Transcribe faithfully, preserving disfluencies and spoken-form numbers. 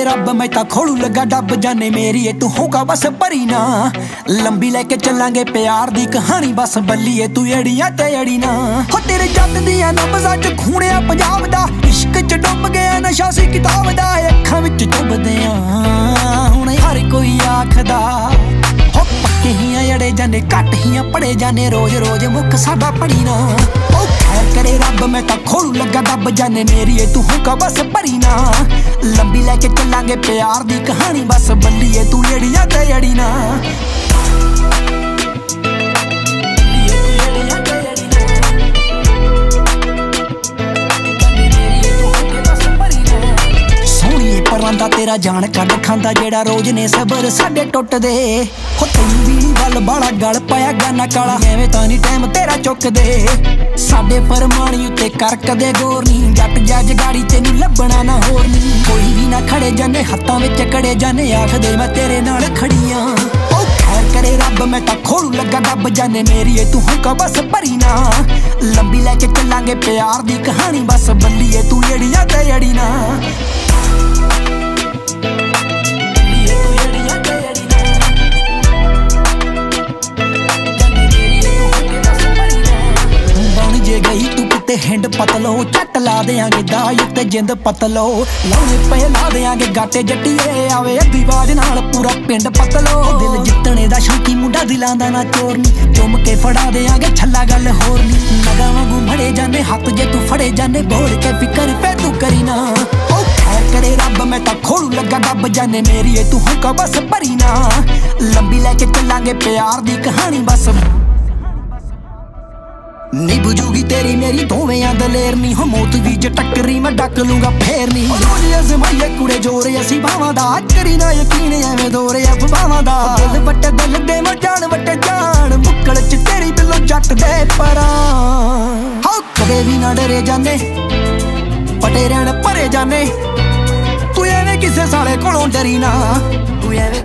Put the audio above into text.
करे रब मैं ता खोलू लगा डब जाने मेरी तू होगा बस भरी ना लंबी लेके चलांगे प्यार दी कहानी बस बल्लीए तू एड़ियां ते एड़ी ना हो तेरे जट दियां नब्ज़ां च खूणिया पंजाब दा इश्क च डुब गया नशा सी किताब दा अखां विच चुभदे आ हुण हर कोई आखदा हो पक्के हियां अड़े जाने घट हियां पढ़े जाने रोज रोज मुख साडा पढ़ी ना ओ खैर करे रब मैं ता खोलू लगा डब जाने मेरी तू होगा बस भरी ना लंबी लेके चलांगे प्यार दी कहानी बस बल्लीए तू एड़ियां ते एड़ी ना परांदा तेरा जान कड खांदा जेड़ा रोज ने सबर साडे टुटदे हो तैनूं भी नी वल बाला गल पाया गाना काला एवें तां नी टाइम तेरा चुकदे साडे फरमानी उत्ते कर कदे गौर नी जट जज गाड़ी तैनूं लभना ना होर नी कोई भी ना खड़े जाने हत्थां विच कड़े जाने आखदे मैं तेरे नाल खड़ियां ओ खैर करे रब मैं तां खोलू लगा डब जाने मेरी तू होगा बस भरी ना लंबी लेके चलांगे प्यार दी कहानी बस बल्लीए तू एड़ियां ते एड़ी ना हिंड पतलो झट ला देंगे दाई उत्ते जिंद पतलो लाने पे ला देंगे गाटे जट्टिए आवे अद्धी बाज नाल पूरा पिंड पतलो दिल जितने दा शौकी मुंडा दिलां दा ना चोरनी चुम के फड़ा देंगे छल्ला गल होर नी नगा वांगू फड़े जाने हाथ जे तू फड़े जाने बोल के फिकर पे तू करी ना ओ खैर करे रब मैं ता खोलू लगा डब जाने मेरी तू होगा बस भरी ना लंबी लेके चलांगे प्यार दी कहानी बस नी बुझूगी तेरी मेरी दोवें दलेर नी हो मौत भी ज टक्करी मैं डक लूंगा फेर नी रोज अजमाइए कुड़े जोर असी बावां दा करी ना यकीन एवें दोरे अफवाहां दा दिल वट्टे दिल दे मैं जान वट्टे जान मुक्कल च तेरी बिल्लो जट दे परां हो कदे भी ना डरे जाने पटे रहण भरे जाने तू एवें किसे साले कोलों डरी ना तू एवें